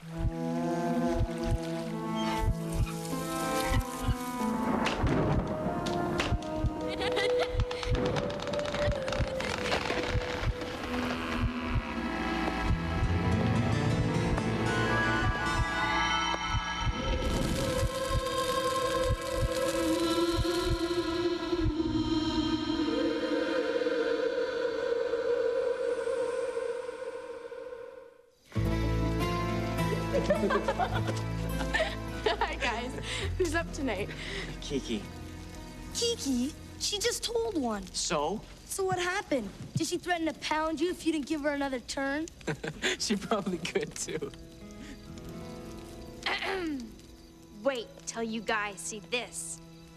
Hi, guys. Who's up tonight? Kiki. Kiki? She just told one. So? So what happened? Did she threaten to pound you if you didn't give her another turn? She probably could, too. Wait till you guys see this.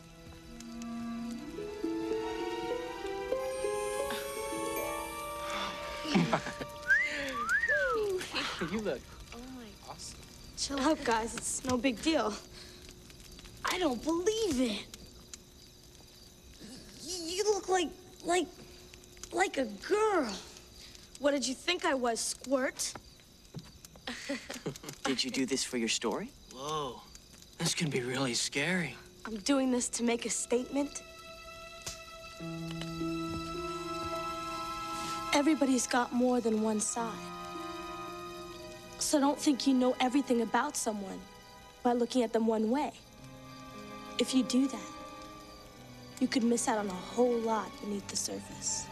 You look awesome. Chill out, guys. It's no big deal. I don't believe it. You look like a girl. What did you think I was, Squirt? Did you do this for your story? Whoa, this can be really scary. I'm doing this to make a statement. Everybody's got more than one side. So don't think you know everything about someone by looking at them one way. If you do that, you could miss out on a whole lot beneath the surface.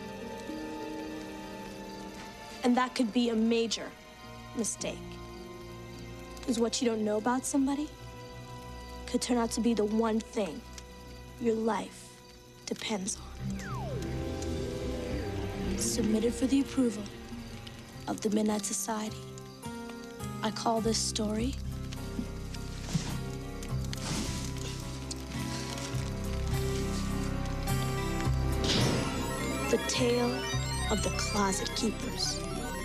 And that could be a major mistake. Because what you don't know about somebody could turn out to be the one thing your life depends on. Submitted for the approval of the Midnight Society. I call this story The Tale of the Closet Keepers.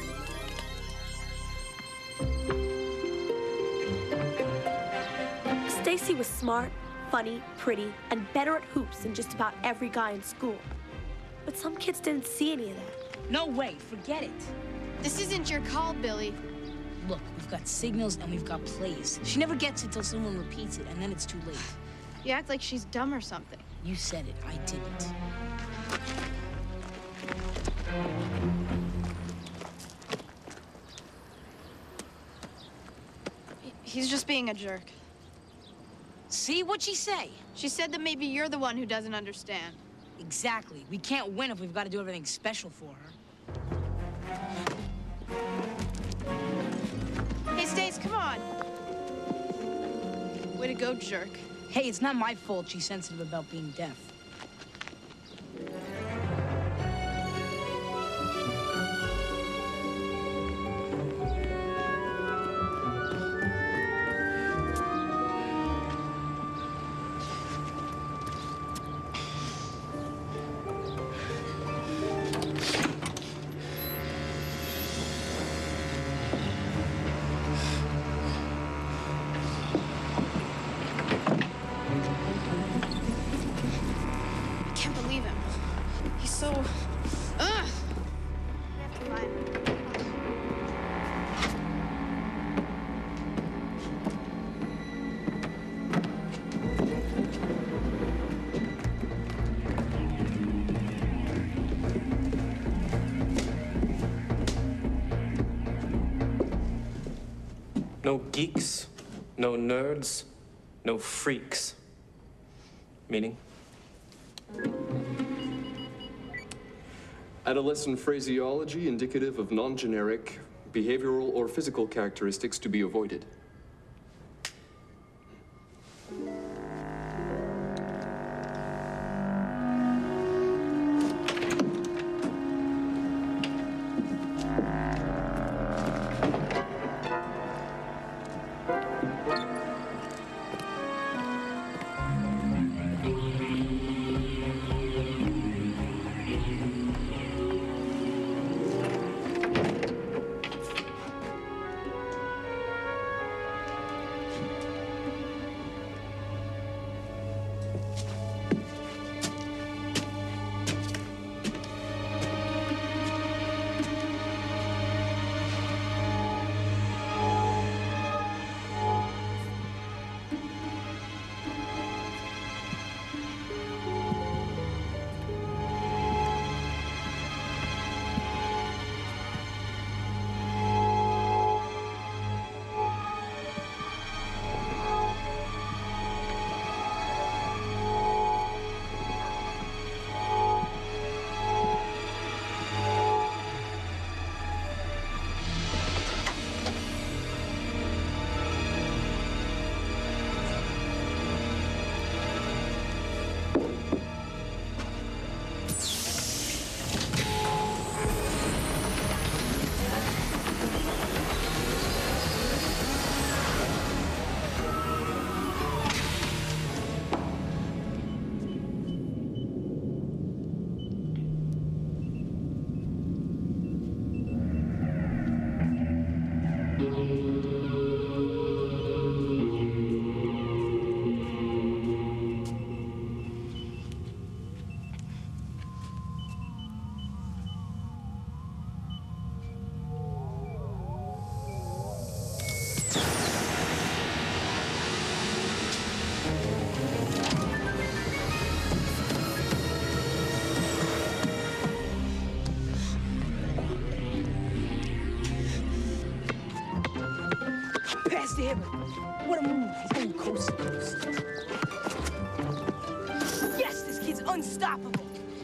Stacy was smart, funny, pretty, and better at hoops than just about every guy in school. But some kids didn't see any of that. No way, forget it. This isn't your call, Billy. Look, we've got signals and we've got plays. She never gets it till someone repeats it, and then it's too late. You act like she's dumb or something. You said it, I didn't. He's just being a jerk. See, what'd she say? She said that maybe you're the one who doesn't understand. Exactly. We can't win if we've got to do everything special for her. Hey, Stace, come on. Way to go, jerk. Hey, it's not my fault she's sensitive about being deaf. No geeks, no nerds, no freaks. Meaning? Adolescent phraseology indicative of non-generic behavioral or physical characteristics to be avoided. Pass to him. What a move. He's going coast to coast. Yes, this kid's unstoppable.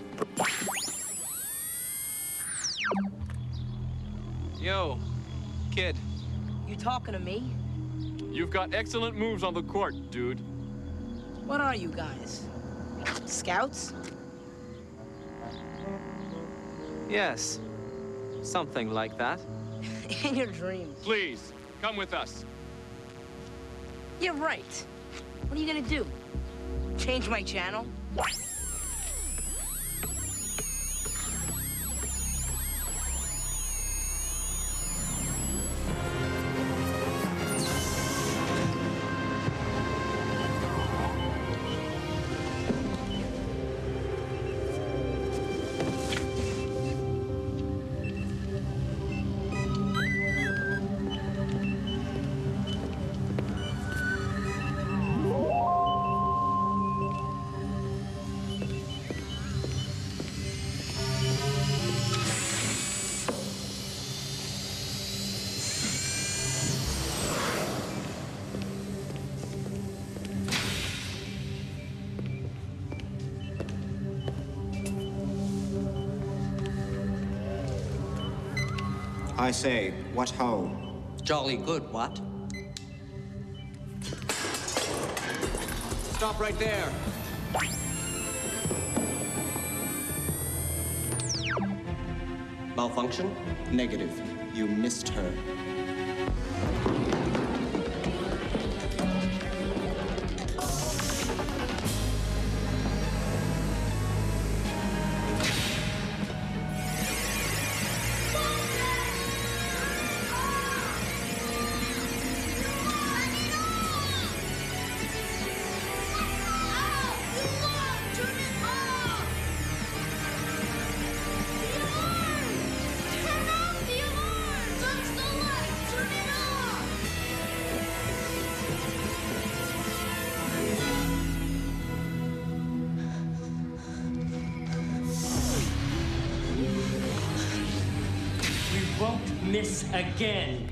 Yo, kid. You talking to me? You've got excellent moves on the court, dude. What are you guys? Scouts? Yes. Something like that. In your dreams. Please, come with us. Yeah, right. What are you gonna do? Change my channel? I say, what ho? Jolly good, what? Stop right there. Malfunction? Negative. You missed her. Won't miss again.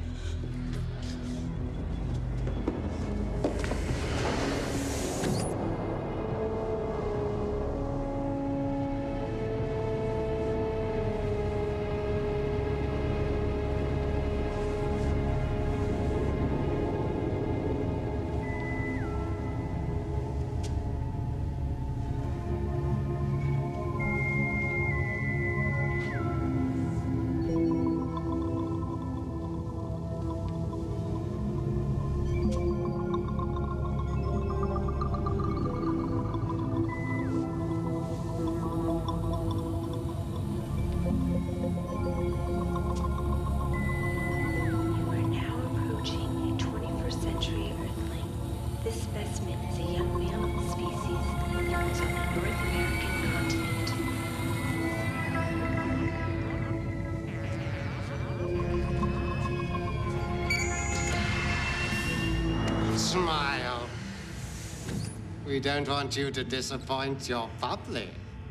Smile. We don't want you to disappoint your public.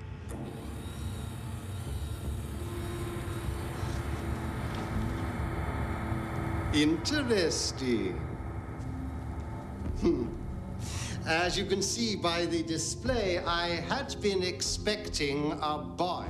Interesting. As you can see by the display, I had been expecting a boy.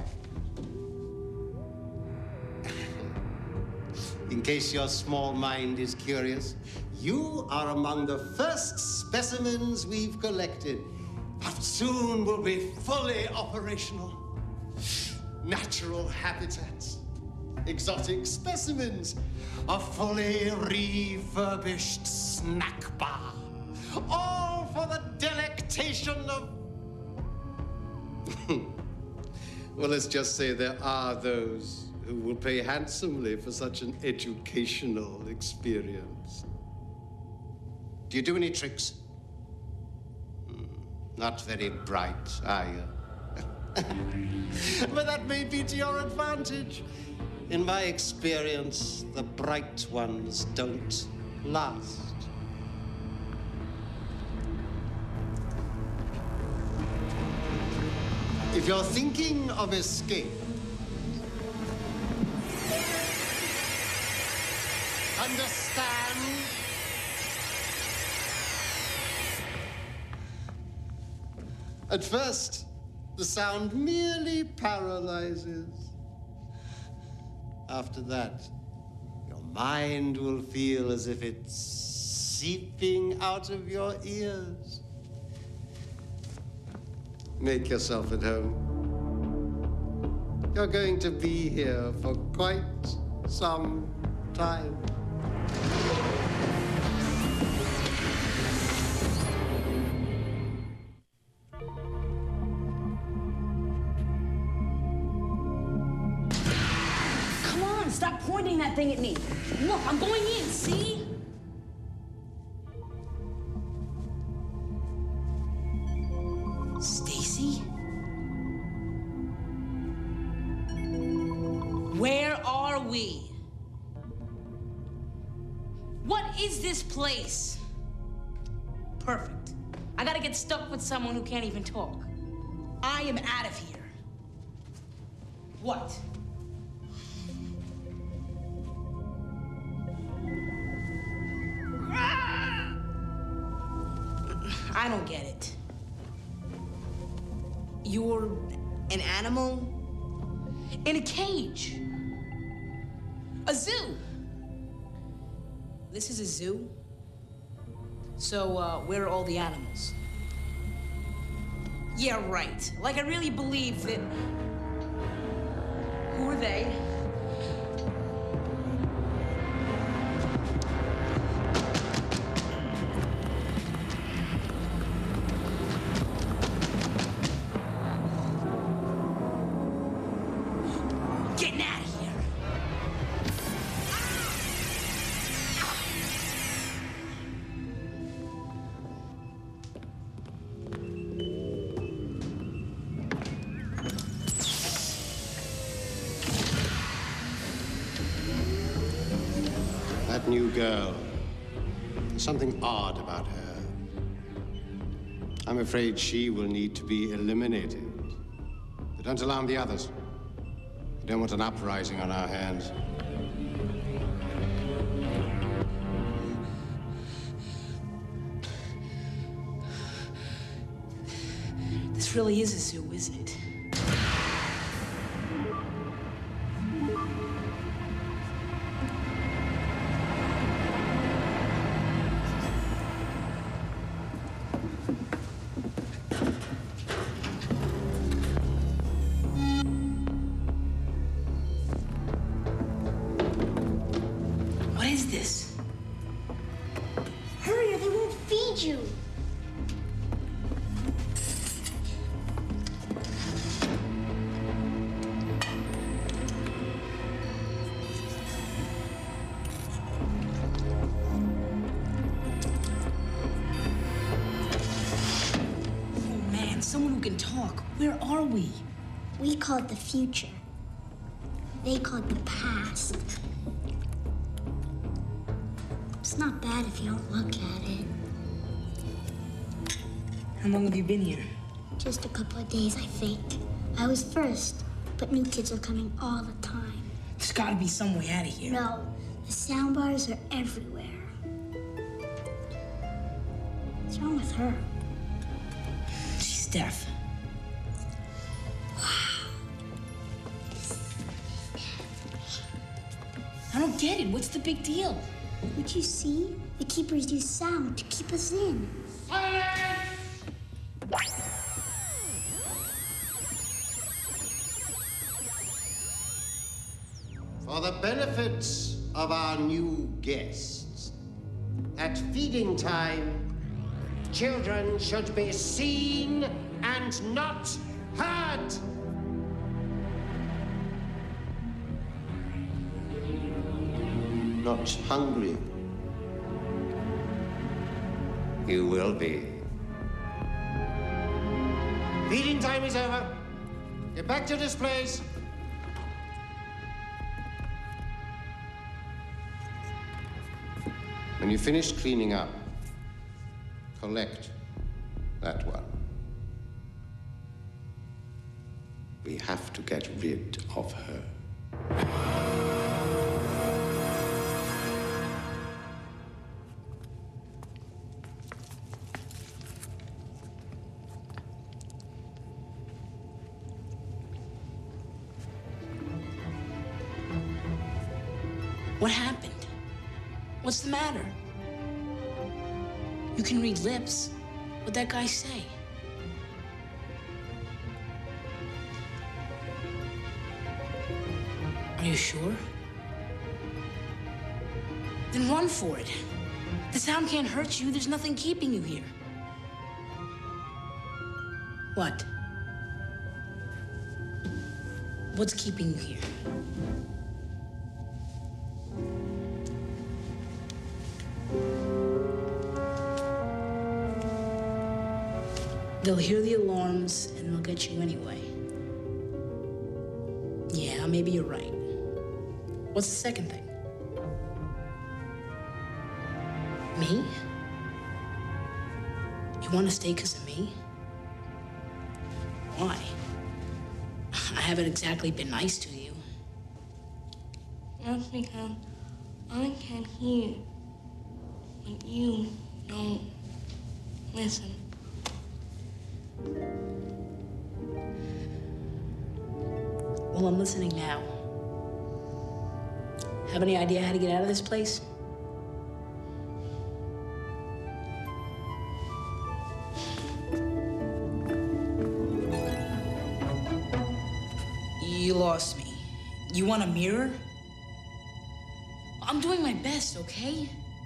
In case your small mind is curious, you are among the first specimens we've collected, but soon will be fully operational. Natural habitats, exotic specimens, a fully refurbished snack bar, all for the delectation of... Well, let's just say there are those who will pay handsomely for such an educational experience. Do you do any tricks? Not very bright, are you? But that may be to your advantage. In my experience, the bright ones don't last. If you're thinking of escape, understand At first, the sound merely paralyzes. After that, your mind will feel as if it's seeping out of your ears. Make yourself at home. You're going to be here for quite some time. Come on, stop pointing that thing at me. Look, I'm going in, see? Stacy? Where are we? What is this place? Perfect. I gotta get stuck with someone who can't even talk. I am out of here. What? I don't get it. You're an animal in a cage. A zoo. This is a zoo? So, where are all the animals? Yeah, right. Like, I really believe that... Who are they? Getting out of here. That new girl. There's something odd about her. I'm afraid she will need to be eliminated. But don't alarm the others. We don't want an uprising on our hands. This really is a zoo, isn't it? What is this? Hurry or they won't feed you. Oh man, someone who can talk. Where are we? We call it the future. They call it the past. It's not bad if you don't look at it. How long have you been here? Just a couple of days, I think. I was first, but new kids are coming all the time. There's gotta be some way out of here. No, the sound bars are everywhere. What's wrong with her? She's deaf. I don't get it. What's the big deal? Don't you see? The keepers use sound to keep us in. For the benefit of our new guests, at feeding time, children should be seen and not heard. Not hungry. You will be. Feeding time is over. Get back to displays. When you finish cleaning up, collect that one. We have to get rid of her. What happened? What's the matter? You can read lips. What'd that guy say? Are you sure? Then run for it. The sound can't hurt you. There's nothing keeping you here. What? What's keeping you here? They'll hear the alarms and they'll get you anyway. Yeah, maybe you're right. What's the second thing? Me? You want to stay because of me? Why? I haven't exactly been nice to you. That's because I can hear, but you don't listen. Well, I'm listening now. Have any idea how to get out of this place? You lost me. You want a mirror? I'm doing my best, okay?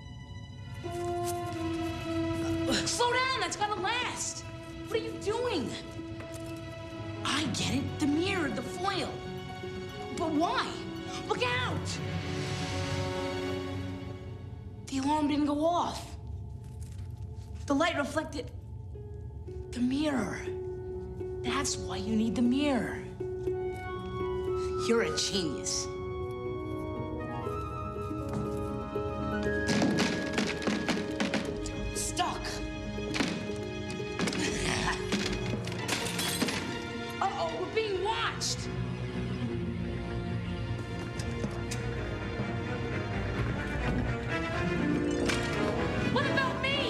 Slow down, that's gotta last. What are you doing? I get it, the mirror, the foil. But why? Look out! The alarm didn't go off. The light reflected the mirror. That's why you need the mirror. You're a genius. Stuck. Uh-oh, we're being watched. What about me?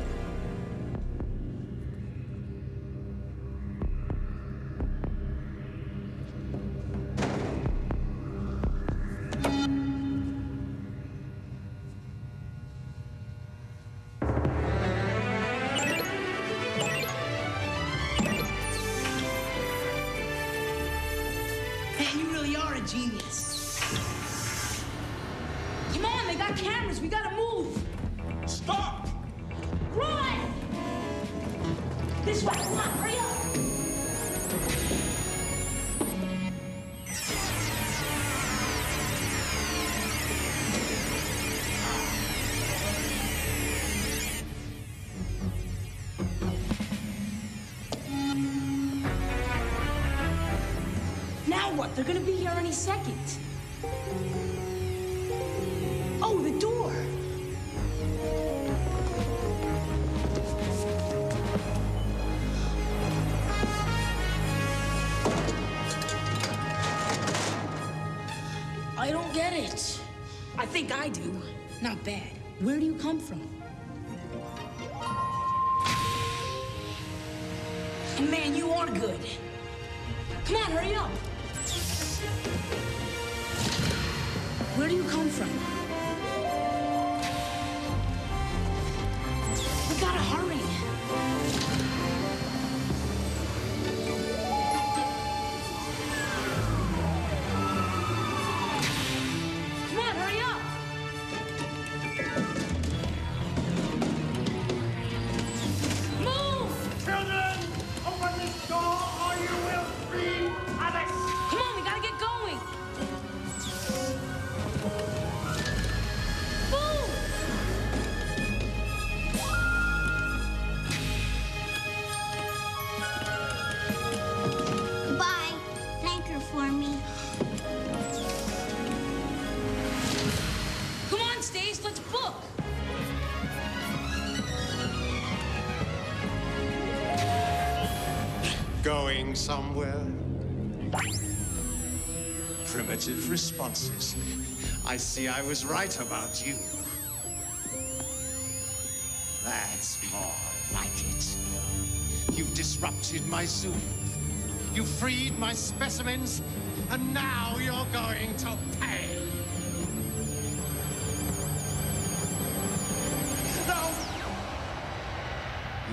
Man, you really are a genius. Come on, they got cameras. We gotta move. Stop! Run! This way, come on, hurry up. Now what? They're gonna be here any second. Oh, the door. I don't get it. I think I do. Not bad. Where do you come from? Man, you are good. Come on, hurry up. Where do you come from? We gotta hurry. Come on, hurry up. Move! Children, open this door or you will scream, Alex! Come on, we gotta get going. Move! Goodbye. Thank her for me. Come on, Stace, let's book. Going somewhere? Primitive responses. I see I was right about you. That's more like it. You've disrupted my zoo. You freed my specimens, and now you're going to pay.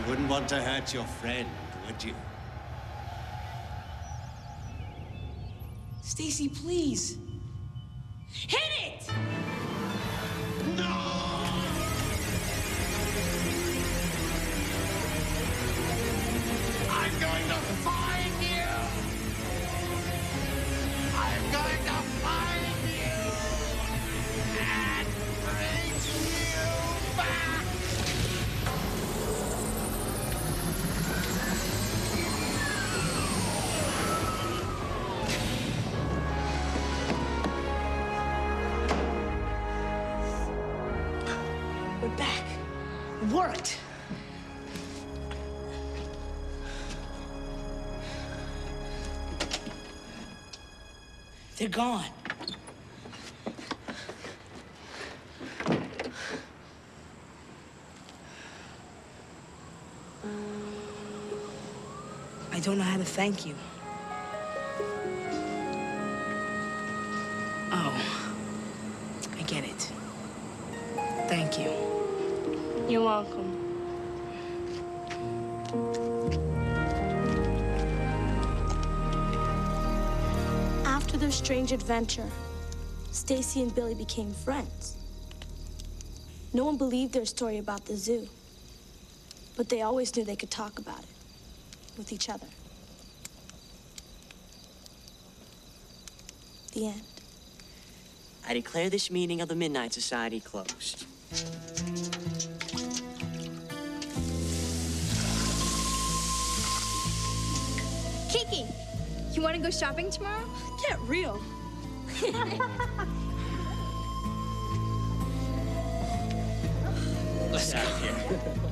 You wouldn't want to hurt your friend, would you? Stacy, please. Hit it! I'm going to find you! I'm going to find you! And bring you back! We're back. It worked. They're gone. I don't know how to thank you. Oh, I get it. Thank you. You're welcome. After their strange adventure, Stacy and Billy became friends. No one believed their story about the zoo, but they always knew they could talk about it with each other. The end. I declare this meeting of the Midnight Society closed. Kiki, you want to go shopping tomorrow? Get real. Let's out of here.